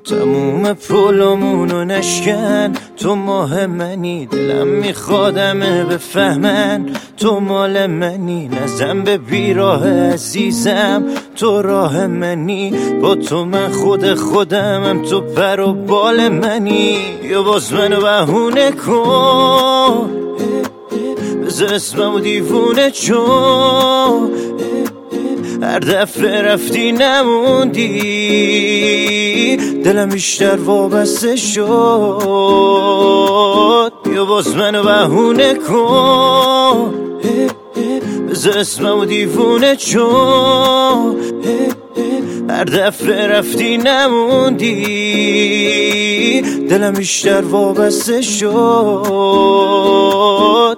تموم پولمونو نشکن، تو ماه منی، دلم میخوادمه بفهمن تو مال منی. نزن به بیراه عزیزم، تو راه منی، با تو من خودمم، تو پر و بال منی. یا باز منو بهونه کن، بذار اسممو دیوونه چون هر دفعه رفتی نموندی، دلم بیشتر وابسته شد. یا باز منو بهونه کن، بذار اسممو دیوونه چون هر دفعه رفتی نموندی، دلم بیشتر وابسته شد.